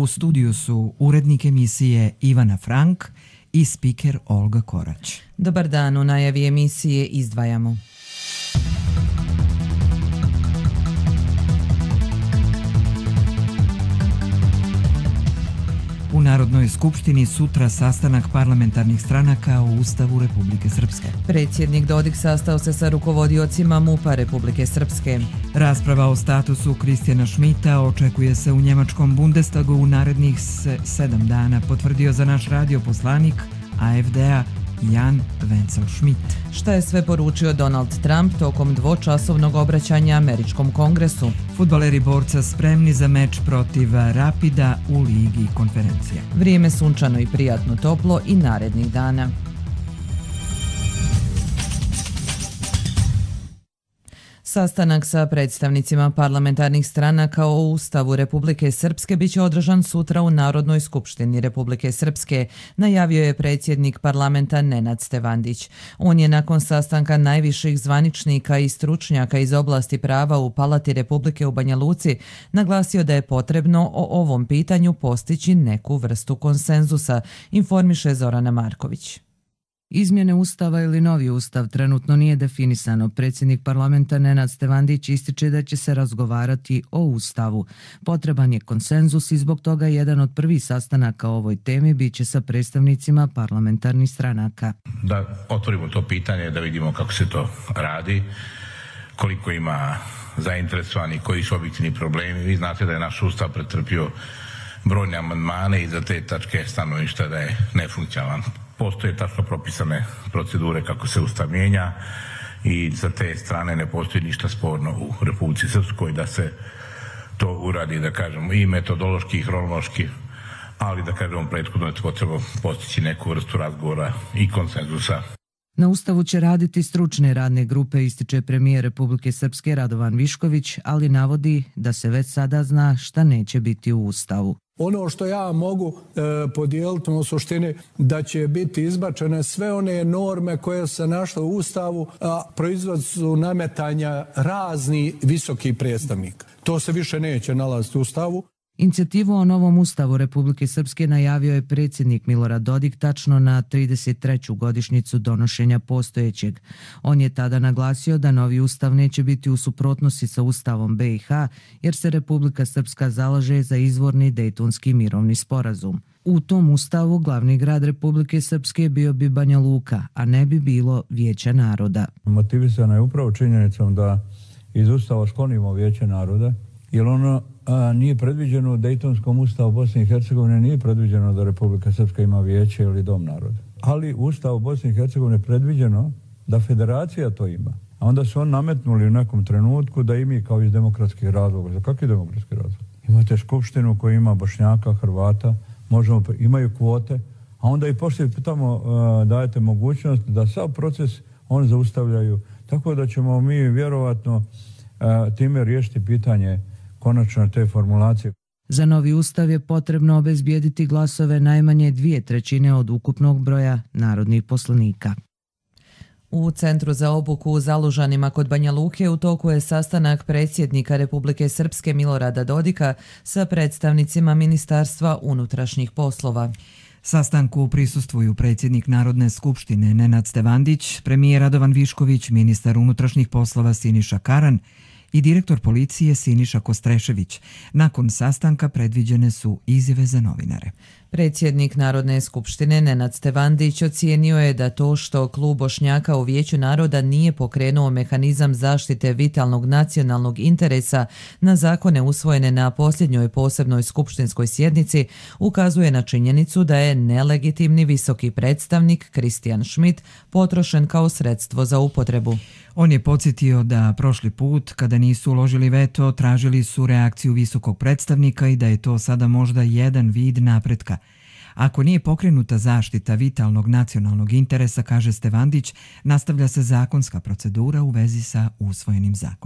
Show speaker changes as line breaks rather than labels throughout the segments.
U studiju su urednik emisije Ivana Frank i spiker Olga Korać.
Dobar dan, u najavi emisije izdvajamo.
U Narodnoj skupštini sutra sastanak parlamentarnih stranaka o Ustavu Republike Srpske.
Predsjednik Dodik sastao se sa rukovodiocima MUP-a Republike Srpske.
Rasprava o statusu Kristijana Schmidta očekuje se u njemačkom Bundestagu u narednih 7 dana, potvrdio za naš radio poslanik AfD-a Jan Wenzel Schmidt.
Šta je sve poručio Donald Trump tokom dvočasovnog obraćanja Američkom kongresu?
Fudbaleri Borca spremni za meč protiv Rapida u Ligi konferencija.
Vrijeme sunčano i prijatno toplo i narednih dana. Sastanak sa predstavnicima parlamentarnih stranaka o Ustavu Republike Srpske biće održan sutra u Narodnoj skupštini Republike Srpske, najavio je predsjednik parlamenta Nenad Stevandić. On je nakon sastanka najviših zvaničnika i stručnjaka iz oblasti prava u Palati Republike u Banja Luci naglasio da je potrebno o ovom pitanju postići neku vrstu konsenzusa, informiše Zorana Marković.
Izmjene Ustava ili novi Ustav trenutno nije definisano. Predsjednik parlamenta Nenad Stevandić ističe da će se razgovarati o Ustavu. Potreban je konsenzus i zbog toga jedan od prvih sastanaka o ovoj temi biće sa predstavnicima parlamentarnih stranaka.
Da otvorimo to pitanje, da vidimo kako se to radi, koliko ima zainteresovani, koji su objektivni problemi. Vi znate da je naš Ustav pretrpio brojne amandmane i za te tačke stanovišta da je nefunkcionalan. Postoje tačno propisane procedure kako se Ustav mijenja i sa te strane ne postoji ništa sporno u Republici Srpskoj da se to uradi, da kažemo, i metodološki i hronološki, ali da kažemo prethodno je potrebno postići neku vrstu razgovora i konsenzusa.
Na Ustavu će raditi stručne radne grupe, ističe premijer Republike Srpske Radovan Višković, ali navodi da se već sada zna šta neće biti u Ustavu.
Ono što ja mogu podijeliti u suštini da će biti izbačene sve one norme koje se našle u Ustavu, a proizvod su nametanja razni visokih predstavnika. To se više neće nalaziti u Ustavu.
Inicijativu o novom Ustavu Republike Srpske najavio je predsjednik Milorad Dodik tačno na 33. godišnjicu donošenja postojećeg. On je tada naglasio da novi Ustav neće biti u suprotnosti sa Ustavom BiH, jer se Republika Srpska zalaže za izvorni Dejtonski mirovni sporazum. U tom Ustavu glavni grad Republike Srpske bio bi Banja Luka, a ne bi bilo Vijeće naroda.
Motivisana je upravo činjenicom da iz Ustava sklonimo Vijeće naroda, jer ono nije predviđeno u Dejtonskom ustavu Bosne i Hercegovine, nije predviđeno da Republika Srpska ima vijeće ili dom naroda. Ali u ustavu Bosne i Hercegovine je predviđeno da federacija to ima. A onda su on nametnuli u nekom trenutku da i mi kao iz demokratskih razloga. Za kakvi demokratski razlog? Imate skupštinu koja ima Bošnjaka, Hrvata, imaju kvote, a onda i poslije tamo dajete mogućnost da sav proces oni zaustavljaju. Tako da ćemo mi vjerovatno time riješiti pitanje konačno te formulacije.
Za novi ustav je potrebno obezbijediti glasove najmanje 2/3 od ukupnog broja narodnih poslanika.
U Centru za obuku u Zalužanima kod Banja Luke u toku je sastanak predsjednika Republike Srpske Milorada Dodika sa predstavnicima Ministarstva unutrašnjih poslova.
Sastanku prisustvuju predsjednik Narodne skupštine Nenad Stevandić, premijer Radovan Višković, ministar unutrašnjih poslova Siniša Karan i direktor policije Siniša Kostrešević. Nakon sastanka predviđene su izjave za novinare.
Predsjednik Narodne skupštine Nenad Stevandić ocijenio je da to što klub Bošnjaka u Vijeću naroda nije pokrenuo mehanizam zaštite vitalnog nacionalnog interesa na zakone usvojene na posljednjoj posebnoj skupštinskoj sjednici ukazuje na činjenicu da je nelegitimni visoki predstavnik Kristijan Schmidt potrošen kao sredstvo za upotrebu.
On je podsjetio da prošli put, kada nisu uložili veto, tražili su reakciju visokog predstavnika i da je to sada možda jedan vid napretka. Ako nije pokrenuta zaštita vitalnog nacionalnog interesa, kaže Stevandić, nastavlja se zakonska procedura u vezi sa usvojenim zakonima.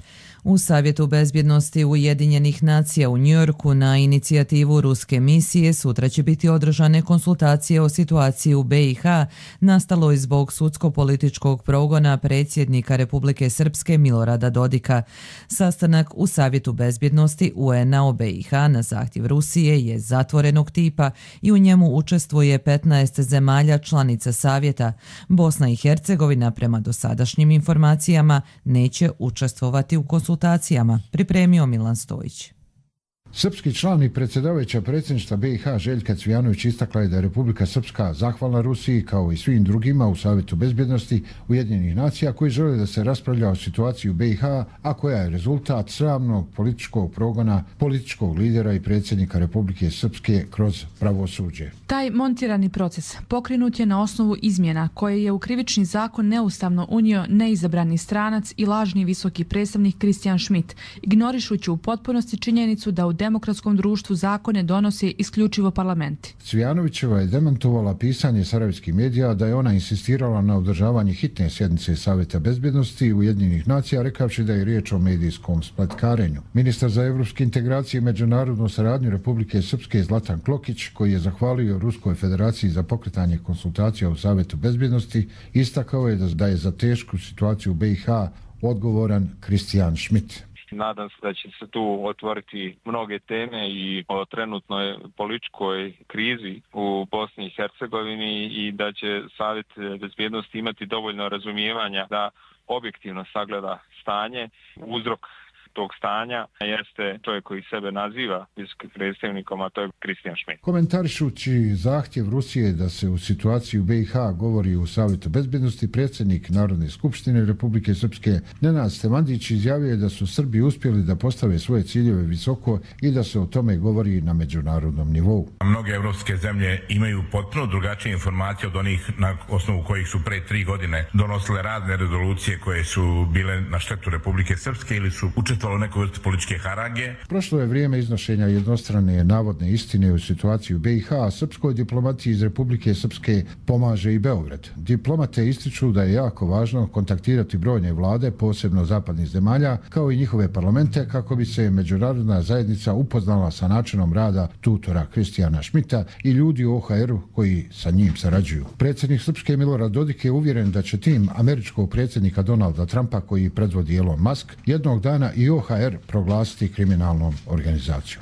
U Savjetu bezbjednosti Ujedinjenih nacija u Njujorku na inicijativu ruske misije sutra će biti održane konsultacije o situaciji u BiH nastaloj zbog sudsko-političkog progona predsjednika Republike Srpske Milorada Dodika. Sastanak u Savjetu bezbjednosti UN-a o BiH na zahtjev Rusije je zatvorenog tipa i u njemu učestvuje 15 zemalja članica Savjeta. Bosna i Hercegovina prema dosadašnjim informacijama neće učestvovati u konsultacijama, pripremio Milan Stojić.
Srpski član i predsjedavajuća predsjedništva BiH Željka Cvijanović istakla je da je Republika Srpska zahvalna Rusiji kao i svim drugima u Savjetu bezbjednosti Ujedinjenih nacija koji žele da se raspravlja o situaciji u BiH, a koja je rezultat sramnog političkog progona političkog lidera i predsjednika Republike Srpske kroz pravosuđe.
Taj montirani proces pokrenut je na osnovu izmjena koje je u krivični zakon neustavno unio neizabrani stranac i lažni visoki predstavnik Christian Schmidt, ignorišući u potpunosti činjenicu da u demokratskom društvu zakone donose isključivo parlamenti.
Cvijanovićeva je demantovala pisanje sarajevskih medija da je ona insistirala na održavanje hitne sjednice Savjeta bezbjednosti Ujedinjenih nacija, rekavši da je riječ o medijskom spletkarenju. Ministar za evropske integracije i međunarodnu saradnju Republike Srpske Zlatan Klokić, koji je zahvalio Ruskoj federaciji za pokretanje konsultacija u Savjetu bezbjednosti, istakao je da je za tešku situaciju u BiH odgovoran Christian Schmidt.
Nadam se da će se tu otvoriti mnoge teme i o trenutnoj političkoj krizi u Bosni i Hercegovini i da će Savjet bezbjednosti imati dovoljno razumijevanja da objektivno sagleda stanje. Uzrok tog stanja jeste čovjek koji sebe naziva visokim predstavnikom, a to je Christian Schmidt.
Komentarišući zahtjev Rusije da se u situaciji u BiH govori u Savjetu bezbjednosti, predsjednik Narodne skupštine Republike Srpske Nenad Stevandić izjavio je da su Srbi uspjeli da postave svoje ciljeve visoko i da se o tome govori na međunarodnom nivou.
Mnoge evropske zemlje imaju potpuno drugačije informacije od onih na osnovu kojih su pre 3 godine donosile razne rezolucije koje su bile na štetu Republike Srpske ili su učestvovali u nekoj vrsti političke harange.
Prošlo je vrijeme iznošenja jednostrane navodne istine u situaciji u BiH, a srpskoj diplomaciji iz Republike Srpske pomaže i Beograd. Diplomate ističu da je jako važno kontaktirati brojne vlade, posebno zapadnih zemalja, kao i njihove parlamente, kako bi se međunarodna zajednica upoznala sa načinom rada tutora Christiana Schmidta i ljudi u OHR-u koji sa njim sarađuju. Predsjednik Srpske Milorad Dodik je uvjeren da će tim američkog predsjednika Donalda Trumpa, koji predvodi Elon Musk, jednog dana i OHR proglasiti kriminalnom organizacijom.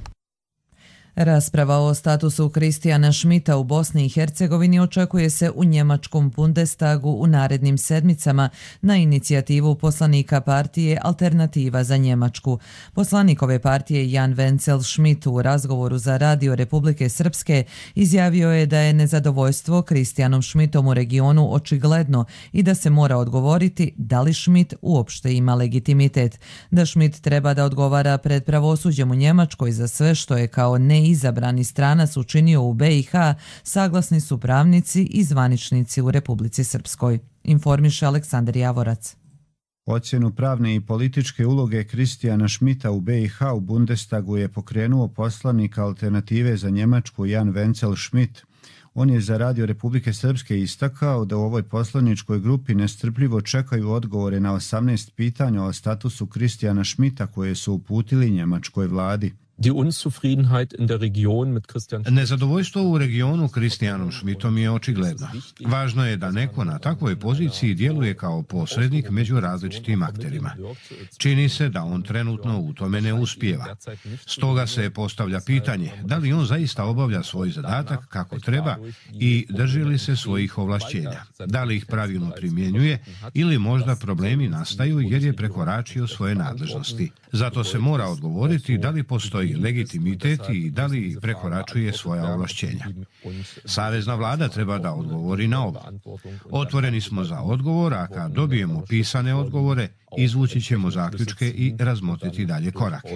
Rasprava o statusu Christiana Schmidta u Bosni i Hercegovini očekuje se u njemačkom Bundestagu u narednim sedmicama na inicijativu poslanika partije Alternativa za Njemačku. Poslanik ove partije Jan Wenzel Schmidt u razgovoru za Radio Republike Srpske izjavio je da je nezadovoljstvo Christianom Schmidtom u regionu očigledno i da se mora odgovoriti da li Schmidt uopšte ima legitimitet. Da Schmidt treba da odgovara pred pravosuđem u Njemačkoj za sve što je kao neizabrani stranac učinio u BiH, saglasni su pravnici i zvaničnici u Republici Srpskoj, informiše Aleksandar Javorac.
Ocjenu pravne i političke uloge Christiana Schmidta u BiH u Bundestagu je pokrenuo poslanik Alternative za Njemačku Jan Wenzel Schmidt. On je za Radio Republike Srpske istakao da u ovoj poslaničkoj grupi nestrpljivo čekaju odgovore na 18 pitanja o statusu Christiana Schmidta koje su uputili njemačkoj vladi.
Nezadovoljstvo u regionu Christianom Schmidtom je očigledno. Važno je da neko na takvoj poziciji djeluje kao posrednik među različitim akterima. Čini se da on trenutno u tome ne uspijeva. Stoga se postavlja pitanje da li on zaista obavlja svoj zadatak kako treba i drži li se svojih ovlašćenja. Da li ih pravilno primjenjuje ili možda problemi nastaju jer je prekoračio svoje nadležnosti. Zato se mora odgovoriti da li postoji legitimitet i da li prekoračuje svoja ovlašćenja. Savezna vlada treba da odgovori na ovo. Otvoreni smo za odgovor, a kad dobijemo pisane odgovore, izvući ćemo zaključke i razmotriti dalje korake.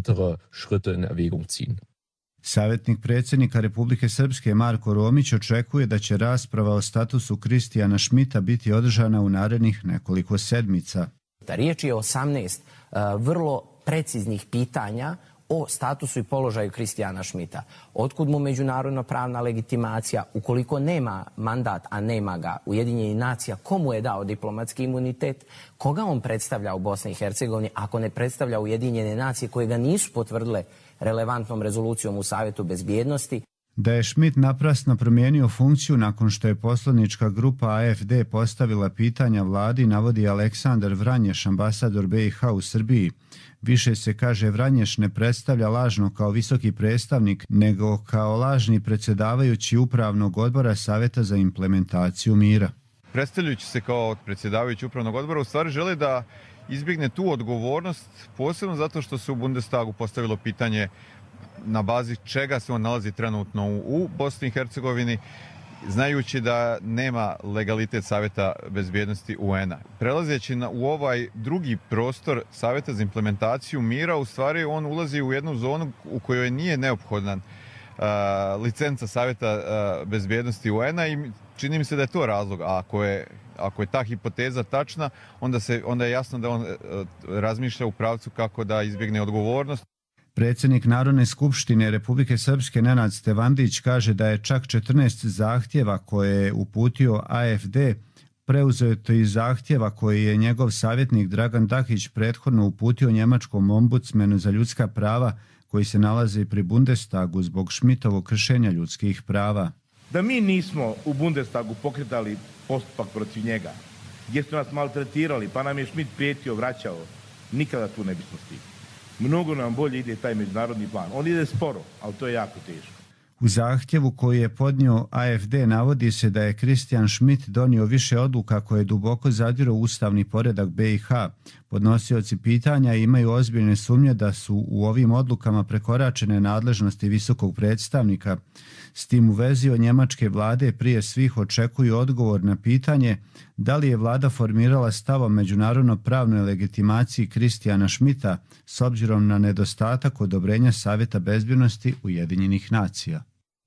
Savjetnik predsjednika Republike Srpske Marko Romić očekuje da će rasprava o statusu Christiana Schmidta biti održana u narednih nekoliko sedmica.
Riječ je o 18 vrlo preciznih pitanja o statusu i položaju Kristijana Šmita. Otkud mu međunarodna pravna legitimacija? Ukoliko nema mandat, a nema ga Ujedinjenih nacija, komu je dao diplomatski imunitet? Koga on predstavlja u Bosni i Hercegovini ako ne predstavlja Ujedinjene nacije koje ga nisu potvrdile relevantnom rezolucijom u Savjetu bezbjednosti?
Da je Šmit naprasno promijenio funkciju nakon što je poslanička grupa AFD postavila pitanja vladi, navodi Aleksandar Vranješ, ambasador BiH u Srbiji. Više se kaže Vranješ ne predstavlja lažno kao visoki predstavnik, nego kao lažni predsjedavajući upravnog odbora Savjeta za implementaciju mira.
Predstavljajući se kao predsjedavajući upravnog odbora, u stvari žele da izbjegne tu odgovornost, posebno zato što se u Bundestagu postavilo pitanje na bazi čega se on nalazi trenutno u Bosni i Hercegovini, znajući da nema legalitet Savjeta bezbjednosti UN-a. Prelazeći u ovaj drugi prostor Savjeta za implementaciju mira, u stvari on ulazi u jednu zonu u kojoj nije neophodna licenca Savjeta bezbjednosti UN-a i čini mi se da je to razlog. A ako je ta hipoteza tačna, onda je jasno da on razmišlja u pravcu kako da izbjegne odgovornost.
Predsjednik Narodne skupštine Republike Srpske Nenad Stevandić kaže da je čak 14 zahtjeva koje je uputio AFD preuzeto iz zahtjeva koji je njegov savjetnik Dragan Dakić prethodno uputio njemačkom ombudsmenu za ljudska prava koji se nalazi pri Bundestagu zbog Šmitovog kršenja ljudskih prava.
Da mi nismo u Bundestagu pokretali postupak protiv njega, gdje su nas maltretirali, pa nam je Šmit prijetio, vraćao, nikada tu ne bismo stigli. Mnogo nam bolje ide taj međunarodni plan. On ide sporo, ali to je jako teško.
U zahtjevu koji je podnio AFD navodi se da je Kristijan Šmit donio više odluka koje duboko zadiru u ustavni poredak BiH. Podnosioci pitanja imaju ozbiljne sumnje da su u ovim odlukama prekoračene nadležnosti visokog predstavnika. S tim u vezi od njemačke vlade prije svih očekuju odgovor na pitanje da li je vlada formirala stav o međunarodno pravnoj legitimaciji Kristijana Šmita s obzirom na nedostatak odobrenja Savjeta bezbjednosti Ujedinjenih nacija.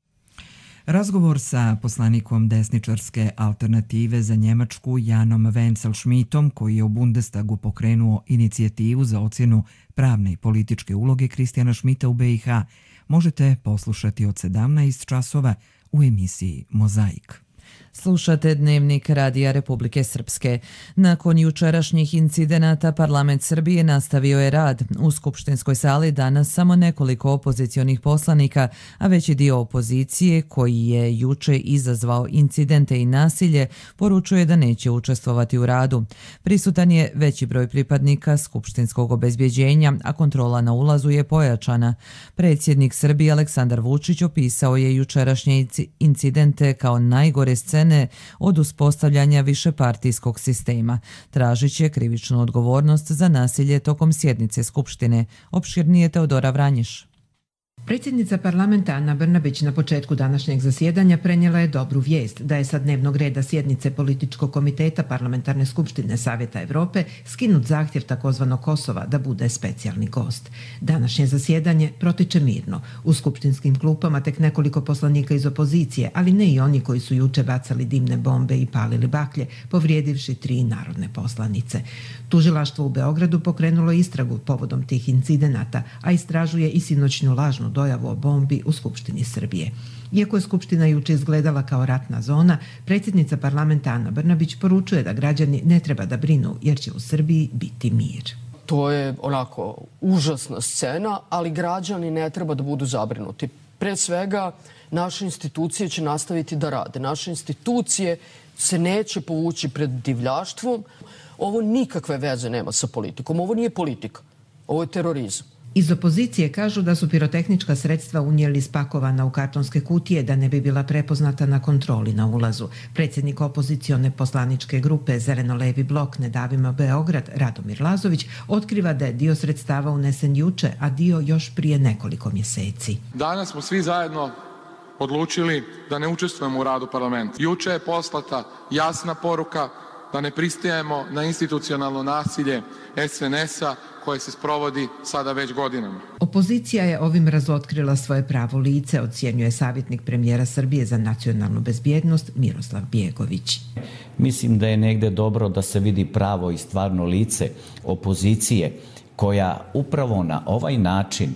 Razgovor sa poslanikom desničarske alternative za Njemačku Janom Wenzel-Schmidtom, koji je u Bundestagu pokrenuo inicijativu za ocjenu pravne i političke uloge Kristijana Šmita u BiH, možete poslušati od 17 časova u emisiji Mozaik.
Slušate Dnevnik Radija Republike Srpske. Nakon jučerašnjih incidenata parlament Srbije nastavio je rad. U skupštinskoj sali danas samo nekoliko opozicionih poslanika, a veći dio opozicije koji je juče izazvao incidente i nasilje poručuje da neće učestvovati u radu. Prisutan je veći broj pripadnika skupštinskog obezbjeđenja, a kontrola na ulazu je pojačana. Predsjednik Srbije Aleksandar Vučić opisao je jučerašnje incidente kao najgore scene od uspostavljanja višepartijskog sistema. Tražit će krivičnu odgovornost za nasilje tokom sjednice Skupštine. Opširnije Teodora Vranješ.
Predsjednica parlamenta Ana Brnabić na početku današnjeg zasjedanja prenijela je dobru vijest da je sa dnevnog reda sjednice Političkog komiteta Parlamentarne skupštine Savjeta Evrope skinut zahtjev takozvanog Kosova da bude specijalni gost. Današnje zasjedanje protiče mirno. U skupštinskim klupama tek nekoliko poslanika iz opozicije, ali ne i oni koji su juče bacali dimne bombe i palili baklje, povrijedivši 3 narodne poslanice. Tužilaštvo u Beogradu pokrenulo istragu povodom tih incidenata, a istražuje i sinoćnju lažnu dojavu o bombi u Skupštini Srbije. Iako je Skupština juče izgledala kao ratna zona, predsjednica parlamenta Ana Brnabić poručuje da građani ne treba da brinu jer će u Srbiji biti mir.
To je onako užasna scena, ali građani ne treba da budu zabrinuti. Pre svega, naše institucije će nastaviti da rade. Naše institucije se neće povući pred divljaštvom. Ovo nikakve veze nema sa politikom. Ovo nije politika. Ovo je terorizam.
Iz opozicije kažu da su pirotehnička sredstva unijeli spakovana u kartonske kutije da ne bi bila prepoznata na kontroli na ulazu. Predsjednik opozicione poslaničke grupe Zeleno-levi blok Ne davimo Beograd, Radomir Lazović, otkriva da je dio sredstava unesen juče, a dio još prije nekoliko mjeseci.
Danas smo svi zajedno odlučili da ne učestvujemo u radu parlamenta. Juče je poslata jasna poruka da ne pristajemo na institucionalno nasilje SNS-a koje se sprovodi sada već godinama.
Opozicija je ovim razotkrila svoje pravo lice, ocjenjuje savjetnik premijera Srbije za nacionalnu bezbjednost Miroslav Bjegović.
Mislim da je negdje dobro da se vidi pravo i stvarno lice opozicije koja upravo na ovaj način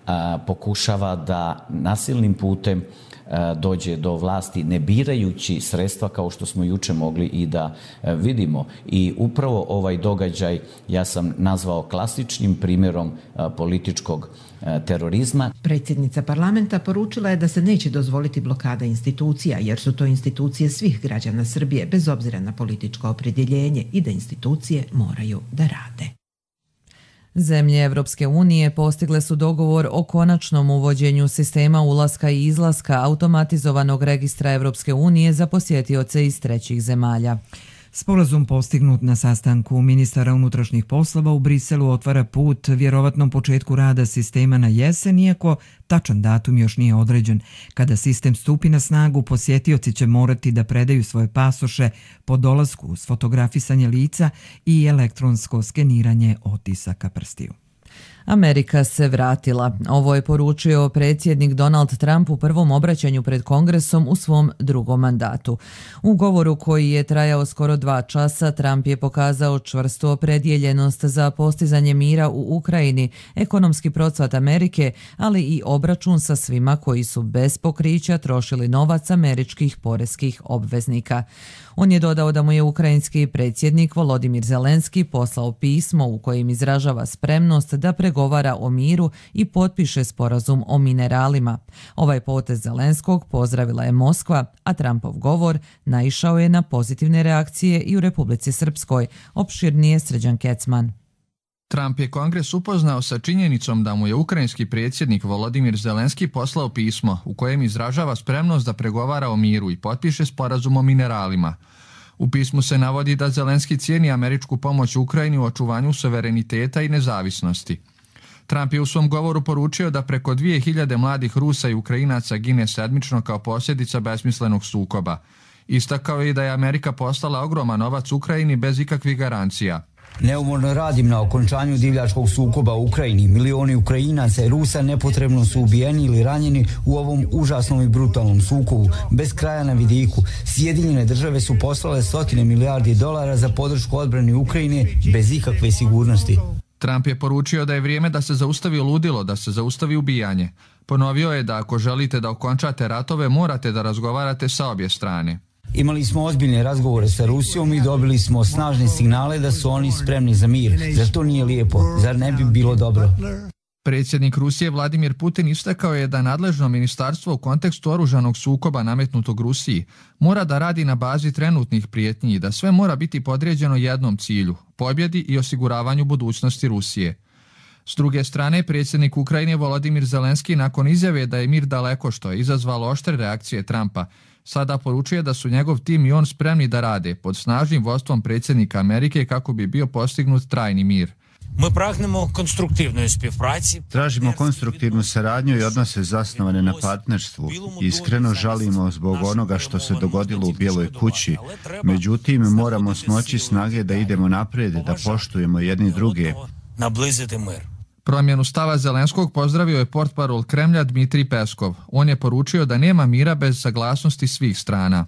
pokušava da nasilnim putem dođe do vlasti ne birajući sredstva kao što smo juče mogli i da vidimo. I upravo ovaj događaj ja sam nazvao klasičnim primjerom političkog terorizma.
Predsjednica parlamenta poručila je da se neće dozvoliti blokada institucija, jer su to institucije svih građana Srbije, bez obzira na političko opredjeljenje, i da institucije moraju da rade.
Zemlje Evropske unije postigle su dogovor o konačnom uvođenju sistema ulaska i izlaska automatizovanog registra Evropske unije za posjetioce iz trećih zemalja.
Sporazum postignut na sastanku ministara unutrašnjih poslova u Briselu otvara put vjerovatnom početku rada sistema na jesen, iako tačan datum još nije određen. Kada sistem stupi na snagu, posjetioci će morati da predaju svoje pasoše po dolasku uz fotografisanje lica i elektronsko skeniranje otisaka prstiju.
Amerika se vratila. Ovo je poručio predsjednik Donald Trump u prvom obraćanju pred Kongresom u svom drugom mandatu. U govoru koji je trajao skoro 2 časa, Trump je pokazao čvrstu opredjeljenost za postizanje mira u Ukrajini, ekonomski procvat Amerike, ali i obračun sa svima koji su bez pokrića trošili novac američkih poreskih obveznika. On je dodao da mu je ukrajinski predsjednik Volodimir Zelenski poslao pismo u kojem izražava spremnost da pregovara o miru i potpiše sporazum o mineralima. Ovaj potez Zelenskog pozdravila je Moskva, a Trumpov govor naišao je na pozitivne reakcije i u Republici Srpskoj. Opširnije Srđan Kecman.
Trump je Kongres upoznao sa činjenicom da mu je ukrajinski predsjednik Volodimir Zelenski poslao pismo u kojem izražava spremnost da pregovara o miru i potpiše sporazum o mineralima. U pismu se navodi da Zelenski cijeni američku pomoć Ukrajini u očuvanju suvereniteta i nezavisnosti. Trump je u svom govoru poručio da preko 2000 mladih Rusa i Ukrajinaca gine sedmično kao posljedica besmislenog sukoba. Istakao je i da je Amerika poslala ogroman novac Ukrajini bez ikakvih garancija.
Neumorno radim na okončanju divljačkog sukoba u Ukrajini. Milioni Ukrajinaca i Rusa nepotrebno su ubijeni ili ranjeni u ovom užasnom i brutalnom sukobu, bez kraja na vidiku. Sjedinjene države su poslale $100 milijardi za podršku odbrani Ukrajine bez ikakve sigurnosti.
Trump je poručio da je vrijeme da se zaustavi ludilo, da se zaustavi ubijanje. Ponovio je da ako želite da okončate ratove, morate da razgovarate sa obje strane.
Imali smo ozbiljne razgovore sa Rusijom i dobili smo snažne signale da su oni spremni za mir. Zar to nije lijepo? Zar ne bi bilo dobro?
Predsjednik Rusije Vladimir Putin istakao je da nadležno ministarstvo u kontekstu oružanog sukoba nametnutog Rusiji mora da radi na bazi trenutnih prijetnji i da sve mora biti podređeno jednom cilju, pobjedi i osiguravanju budućnosti Rusije. S druge strane, predsjednik Ukrajine Volodimir Zelenski nakon izjave da je mir daleko, što je izazvalo oštre reakcije Trumpa, sada poručuje da su njegov tim i on spremni da rade pod snažnim vodstvom predsjednika Amerike kako bi bio postignut trajni mir.
Tražimo konstruktivnu saradnju i odnose zasnovane na partnerstvu. Iskreno žalimo zbog onoga što se dogodilo u Bijeloj kući. Međutim, moramo smoći snage da idemo naprijed, da poštujemo jedni druge.
Promjenu stava Zelenskog pozdravio je portparol Kremlja Dmitrij Peskov. On je poručio da nema mira bez saglasnosti svih strana.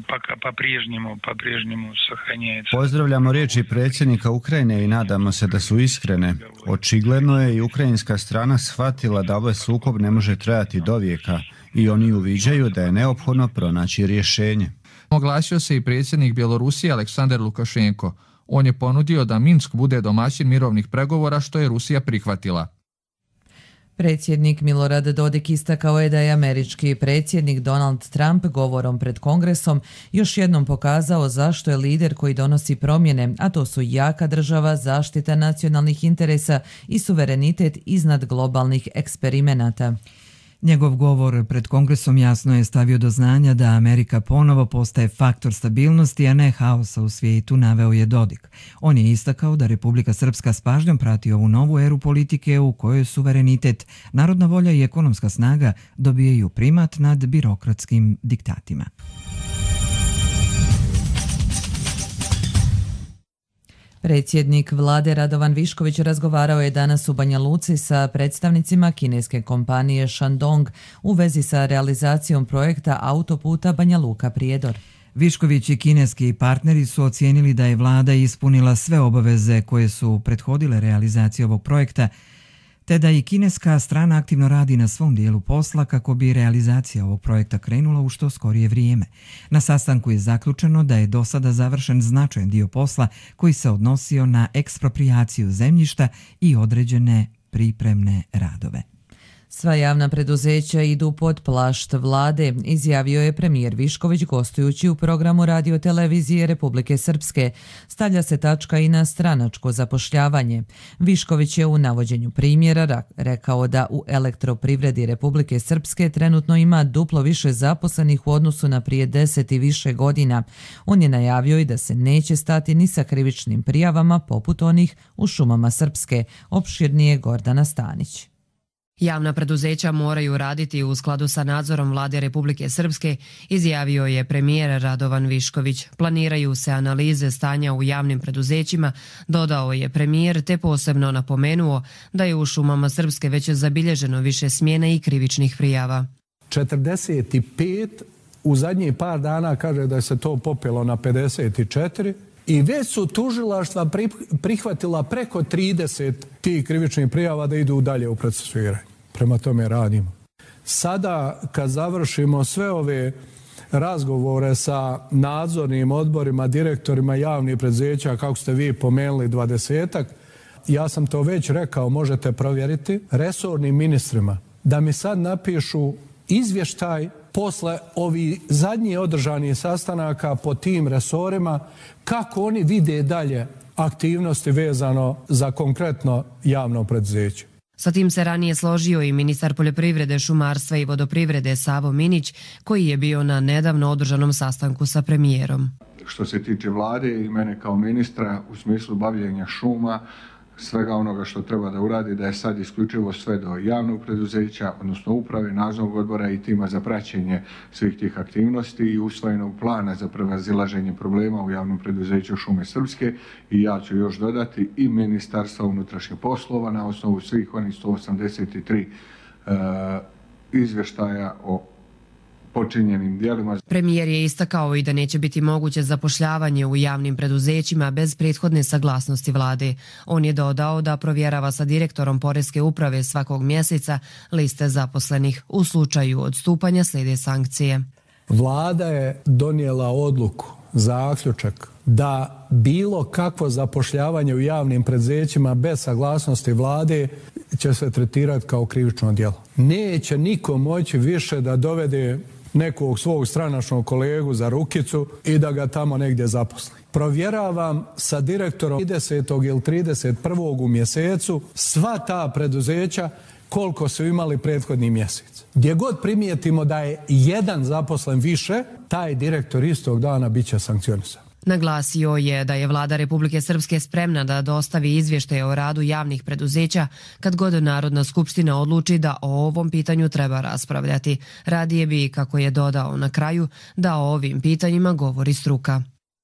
Pozdravljamo riječi predsjednika Ukrajine i nadamo se da su iskrene. Očigledno je i ukrajinska strana shvatila da ovaj sukob ne može trajati dovijeka i oni uviđaju da je neophodno pronaći rješenje.
Oglasio se i predsjednik Bjelorusije Aleksandar Lukašenko. On je ponudio da Minsk bude domaćin mirovnih pregovora, što je Rusija prihvatila.
Predsjednik Milorad Dodik istakao je da je američki predsjednik Donald Trump govorom pred Kongresom još jednom pokazao zašto je lider koji donosi promjene, a to su jaka država, zaštita nacionalnih interesa i suverenitet iznad globalnih eksperimenata.
Njegov govor pred Kongresom jasno je stavio do znanja da Amerika ponovo postaje faktor stabilnosti, a ne haosa u svijetu, naveo je Dodik. On je istakao da Republika Srpska s pažnjom prati ovu novu eru politike u kojoj suverenitet, narodna volja i ekonomska snaga dobijaju primat nad birokratskim diktatima.
Predsjednik vlade Radovan Višković razgovarao je danas u Banja Luci sa predstavnicima kineske kompanije Shandong u vezi sa realizacijom projekta autoputa Banja Luka-Prijedor.
Višković i kineski partneri su ocijenili da je vlada ispunila sve obaveze koje su prethodile realizaciji ovog projekta, te da i kineska strana aktivno radi na svom dijelu posla kako bi realizacija ovog projekta krenula u što skorije vrijeme. Na sastanku je zaključeno da je do sada završen značajan dio posla koji se odnosio na eksproprijaciju zemljišta i određene pripremne radove.
Sva javna preduzeća idu pod plašt vlade, izjavio je premijer Višković gostujući u programu Radio-televizije Republike Srpske. Stavlja se tačka i na stranačko zapošljavanje. Višković je u navođenju primjera rekao da u elektroprivredi Republike Srpske trenutno ima duplo više zaposlenih u odnosu na prije 10 i više godina. On je najavio i da se neće stati ni sa krivičnim prijavama poput onih u šumama Srpske. Opširnije Gordana Stanić.
Javna preduzeća moraju raditi u skladu sa nadzorom Vlade Republike Srpske, izjavio je premijer Radovan Višković. Planiraju se analize stanja u javnim preduzećima, dodao je premijer, te posebno napomenuo da je u šumama Srpske već zabilježeno više smjena i krivičnih prijava.
45 u zadnjih par dana kaže da se to popelo na 54 i već su tužilaštva prihvatila preko 30 tih krivičnih prijava da idu dalje u procesuiranje. Prema tome radimo. Sada kad završimo sve ove razgovore sa nadzornim odborima, direktorima javnih preduzeća, kako ste vi pomenuli 20-ak, ja sam to već rekao, možete provjeriti, resornim ministrima, da mi sad napišu izvještaj posle ovih zadnjih održanih sastanaka po tim resorima, kako oni vide dalje aktivnosti vezano za konkretno javno preduzeće.
Sa tim se ranije složio i ministar poljoprivrede, šumarstva i vodoprivrede Savo Minić, koji je bio na nedavno održanom sastanku sa premijerom.
Što se tiče vlade i mene kao ministra u smislu bavljenja šuma, svega onoga što treba da uradi, da je sad isključivo sve do javnog preduzeća, odnosno uprave, nadzornog odbora i tima za praćenje svih tih aktivnosti i usvojenog plana za prevazilaženje problema u javnom preduzeću Šume Srpske. I ja ću još dodati i Ministarstva unutrašnjih poslova na osnovu svih onih 183 izvještaja o počinjenim dijelima.
Premijer je istakao i da neće biti moguće zapošljavanje u javnim preduzećima bez prethodne saglasnosti vlade. On je dodao da provjerava sa direktorom Poreske uprave svakog mjeseca liste zaposlenih. U slučaju odstupanja slijede sankcije.
Vlada je donijela odluku, zaključak, da bilo kakvo zapošljavanje u javnim preduzećima bez saglasnosti vlade će se tretirati kao krivično djelo. Neće niko moći više da dovede nekog svog stranačnog kolegu za rukicu i da ga tamo negdje zaposli. Provjeravam sa direktorom 30. ili 31. u mjesecu sva ta preduzeća koliko su imali prethodni mjesec. Gdje god primijetimo da je jedan zaposlen više, taj direktor istog dana bit će sankcionisan.
Naglasio je da je Vlada Republike Srpske spremna da dostavi izvještaje o radu javnih preduzeća kad god Narodna skupština odluči da o ovom pitanju treba raspravljati. Radije bi, kako je dodao na kraju, da o ovim pitanjima govori struka.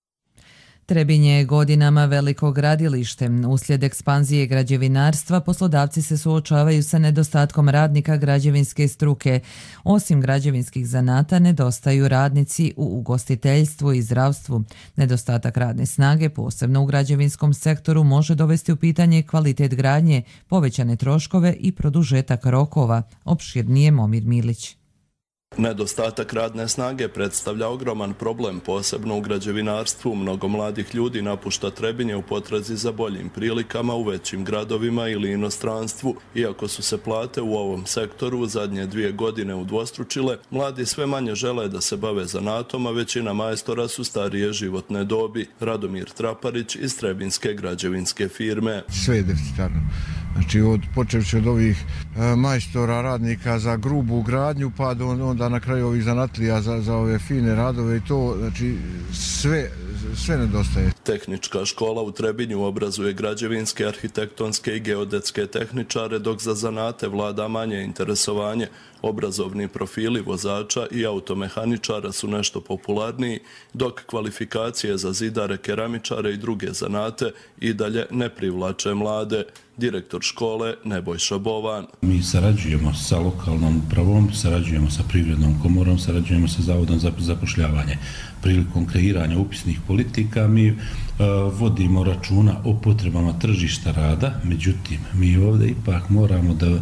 Trebinje je godinama veliko gradilište. Uslijed ekspanzije građevinarstva poslodavci se suočavaju sa nedostatkom radnika građevinske struke. Osim građevinskih zanata nedostaju radnici u ugostiteljstvu i zdravstvu. Nedostatak radne snage, posebno u građevinskom sektoru, može dovesti u pitanje kvalitet gradnje, povećane troškove i produžetak rokova. Opširnije Momir Milić.
Nedostatak radne snage predstavlja ogroman problem, posebno u građevinarstvu. Mnogo mladih ljudi napušta Trebinje u potrazi za boljim prilikama u većim gradovima ili inostranstvu. Iako su se plate u ovom sektoru u zadnje 2 godine udvostručile, mladi sve manje žele da se bave zanatom, a većina majstora su starije životne dobi. Radomir Traparić iz Trebinske građevinske firme.
Sve je deficitarno. Znači, počevši od ovih majstora, radnika za grubu gradnju, pa onda na kraju ovih zanatlija za ove fine radove i to, znači sve nedostaje.
Tehnička škola u Trebinju obrazuje građevinske, arhitektonske i geodetske tehničare, dok za zanate vlada manje interesovanje. Obrazovni profili vozača i automehaničara su nešto popularniji, dok kvalifikacije za zidare, keramičare i druge zanate i dalje ne privlače mlade. Direktor škole Nebojša Bovan.
Mi sarađujemo sa lokalnom upravom, sarađujemo sa Privrednom komorom, sarađujemo sa Zavodom za zapošljavanje. Prilikom kreiranja upisnih politika mi vodimo računa o potrebama tržišta rada, međutim mi ovdje ipak moramo da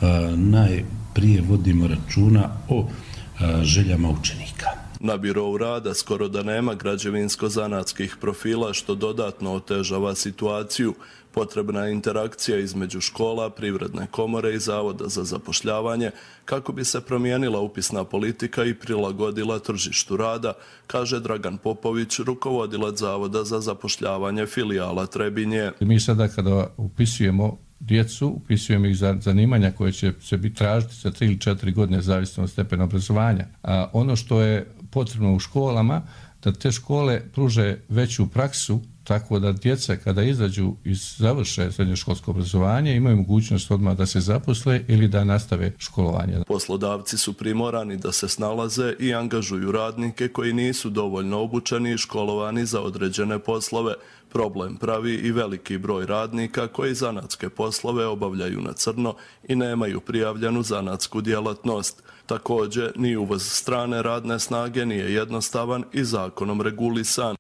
najprije vodimo računa o željama učenika.
Na birou rada skoro da nema građevinsko-zanatskih profila, što dodatno otežava situaciju. Potrebna je interakcija između škola, Privredne komore i Zavoda za zapošljavanje kako bi se promijenila upisna politika i prilagodila tržištu rada, kaže Dragan Popović, rukovodilac Zavoda za zapošljavanje filijala Trebinje.
Mi sada kada upisujemo djecu, upisujemo ih za zanimanja koje će se biti tražiti za 3 ili 4 godine zavisno od stepena obrazovanja. A ono što je potrebno u školama, da te škole pruže veću praksu, tako da djeca kada izađu i završe srednjoškolsko obrazovanje imaju mogućnost odmah da se zaposle ili da nastave školovanje.
Poslodavci su primorani da se snalaze i angažuju radnike koji nisu dovoljno obučeni i školovani za određene poslove. Problem pravi i veliki broj radnika koji zanatske poslove obavljaju na crno i nemaju prijavljenu zanatsku djelatnost. Također, ni uvoz strane radne snage nije jednostavan i zakonom regulisan.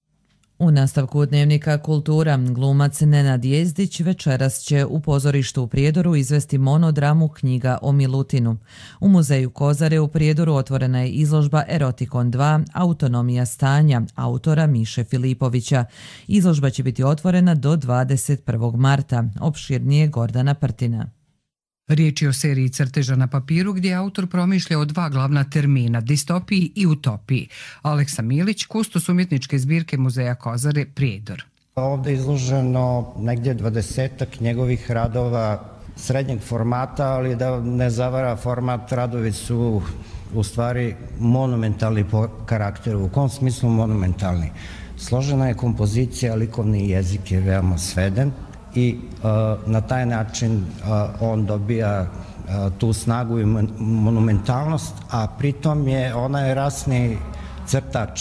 U nastavku Dnevnika kultura, glumac Nenad Jezdić večeras će u pozorištu u Prijedoru izvesti monodramu Knjiga o Milutinu. U muzeju Kozare u Prijedoru otvorena je izložba Erotikon 2, Autonomija stanja, autora Miše Filipovića. Izložba će biti otvorena do 21. marta. Opširnije Gordana Prtina.
Riječ je o seriji crteža na papiru gdje autor promišlja o 2 glavna termina, distopiji i utopiji. Aleksa Milić, kustos umjetničke zbirke Muzeja Kozare, Prijedor.
Ovdje je izloženo negdje 20-ak njegovih radova srednjeg formata, ali da ne zavara format, radovi su u stvari monumentalni po karakteru. U kom smislu monumentalni? Složena je kompozicija, likovni jezik je veoma sveden i na taj način on dobija tu snagu i monumentalnost, a pritom je onaj rasni crtač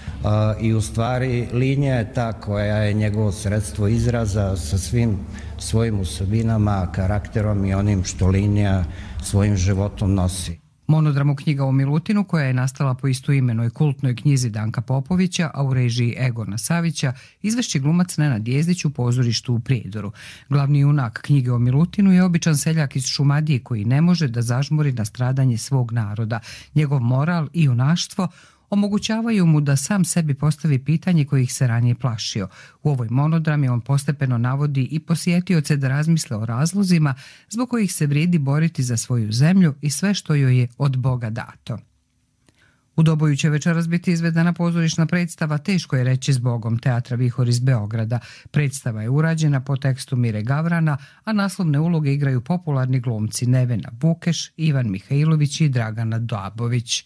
i u stvari linija je ta koja je njegovo sredstvo izraza sa svim svojim osobinama, karakterom i onim što linija svojim životom nosi.
Monodramu Knjiga o Milutinu, koja je nastala po istoimenoj kultnoj knjizi Danka Popovića, a u režiji Egona Savića, izvešće glumac Nenad Jezdić u pozorištu u Prijedoru. Glavni junak Knjige o Milutinu je običan seljak iz Šumadije koji ne može da zažmuri na stradanje svog naroda. Njegov moral i junaštvo omogućavaju mu da sam sebi postavi pitanje kojih se ranije plašio. U ovoj monodrami on postepeno navodi i posjetioce da razmisle o razlozima zbog kojih se vrijedi boriti za svoju zemlju i sve što joj je od Boga dato. U Doboju će večeras biti izvedena pozorišna predstava Teško je reći zbogom Teatra Vihor iz Beograda. Predstava je urađena po tekstu Mire Gavrana, a naslovne uloge igraju popularni glumci Nevena Bukeš, Ivan Mihajlović i Dragana Dabović.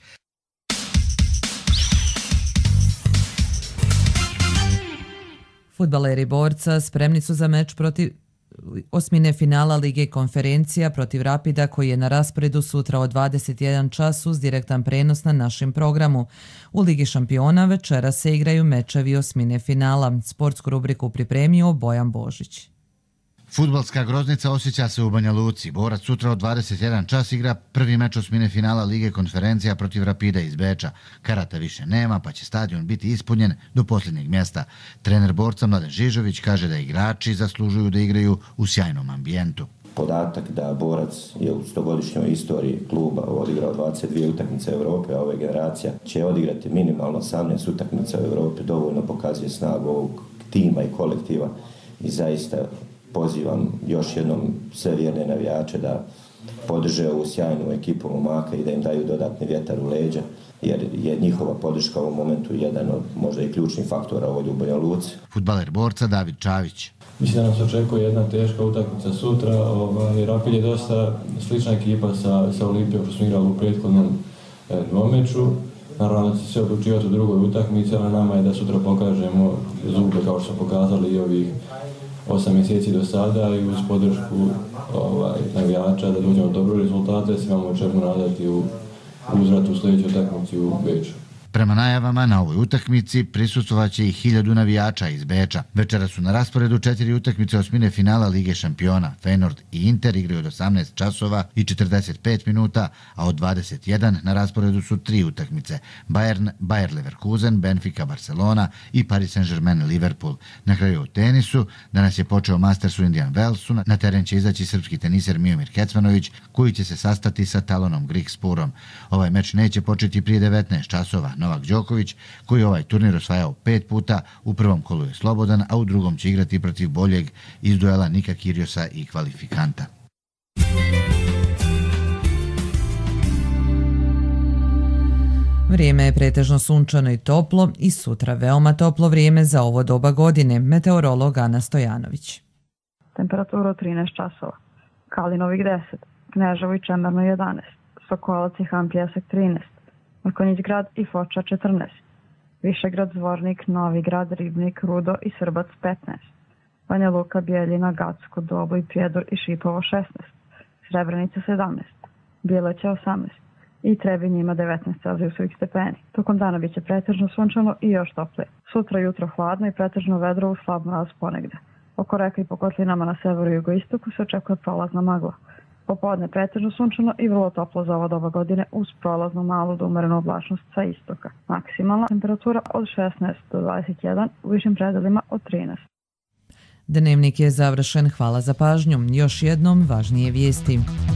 Fudbaleri Borca spremni su za meč protiv osmine finala Lige konferencija protiv Rapida koji je na rasporedu sutra od 21 čas uz direktan prenos na našem programu. U Ligi šampiona večera se igraju mečevi osmine finala. Sportsku rubriku pripremio Bojan Božić.
Fudbalska groznica osjeća se u Banja Luci. Borac sutra od 21 čas igra prvi meč osmine finala Lige konferencija protiv Rapida iz Beča. Karata više nema, pa će stadion biti ispunjen do posljednjeg mjesta. Trener Borca Mladen Žižović kaže da igrači zaslužuju da igraju u sjajnom ambijentu.
Podatak da Borac je u 100-godišnjoj istoriji kluba odigrao 22 utakmice Europe, a ova generacija će odigrati minimalno 18 utakmica u Europi, dovoljno pokazuje snagu ovog tima i kolektiva i zaista pozivam još jednom sve vjerne navijače da podrže ovu sjajnu ekipu momaka i da im daju dodatni vjetar u leđa, jer je njihova podrška u ovom momentu jedan od možda i ključnih faktora ovdje u Banja Luci.
Fudbaler Borca David Čavić.
Mislim da nas očekuje jedna teška utakmica sutra. Rapid je dosta slična ekipa sa Olimpijom što smo igrali u prethodnom dvomeču. Naravno da će se odlučivati u drugoj utakmici, ali nama je da sutra pokažemo zube kao što smo pokazali i ovih 8 mjeseci do sada i uz podršku navijača da dođemo do dobrog rezultata i se imamo o čemu nadati u uzvratu sljedećoj utakmici u Beču.
Prema najavama, na ovoj utakmici prisustvovaće i 1000 navijača iz Beča. Večera su na rasporedu 4 utakmice osmine finala Lige šampiona. Feyenoord i Inter igraju od 18 časova i 45 minuta, a od 21 na rasporedu su 3 utakmice. Bayern, Bayer Leverkusen, Benfica Barcelona i Paris Saint-Germain Liverpool. Na kraju u tenisu, danas je počeo Masters u Indian Wellsu. Na teren će izaći srpski teniser Miomir Kecmanović, koji će se sastati sa Talonom Griekspurom. Ovaj meč neće početi prije 19 časova. Novak Đoković, koji ovaj turnir osvajao 5 puta, u prvom kolu je slobodan, a u drugom će igrati protiv boljeg iz duela Nika Kyrgiosa i kvalifikanta.
Vrijeme je pretežno sunčano i toplo i sutra veoma toplo vrijeme za ovo doba godine, meteorolog Ana Stojanović.
Temperatura od 13 časova, Kalinovik 10, Kneževo i Čemerno 11, Sokolac i Han Pjesak 13, Mrkonjić grad i Foča 14, Višegrad, Zvornik, Novi grad, Ribnik, Rudo i Srbac 15, Banja Luka, Bijeljina, Gacko, Dobo i Prijedor i Šipovo 16, Srebrenica 17, Bileća 18 i Trebinj ima 19 celzijusovih stepeni. Tokom dana bit će pretežno sunčano i još toplije. Sutra jutro hladno i pretežno vedro u slab mraz ponegde. Oko reka i po kotlinama na severu i jugoistoku se očekuje prolazna magla. Popodne pretežno sunčano i vrlo toplo za ovo doba godine uz prolaznu malu do umerenu oblačnost sa istoka. Maksimalna temperatura od 16 do 21, u višim predelima od 13.
Dnevnik je završen. Hvala za pažnju. Još jednom važnije vijesti.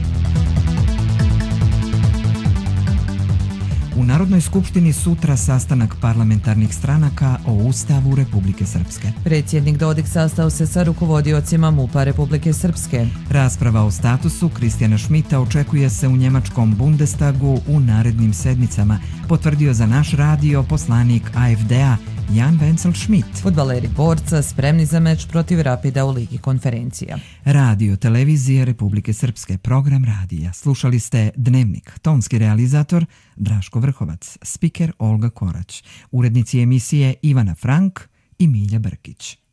U Narodnoj skupštini sutra sastanak parlamentarnih stranaka o Ustavu Republike Srpske.
Predsjednik Dodik sastao se sa rukovodiocima MUP-a Republike Srpske.
Rasprava o statusu Kristijana Šmita očekuje se u njemačkom Bundestagu u narednim sedmicama, potvrdio za naš radio poslanik AfD-a Jan Wenzel Schmidt.
Fudbaleri Borca spremni za meč protiv Rapida u Ligi konferencija.
Radio televizije Republike Srpske, program radija. Slušali ste Dnevnik. Tonski realizator Draško Vrhovac, spiker Olga Korać, urednici emisije Ivana Frank i Milja Brkić.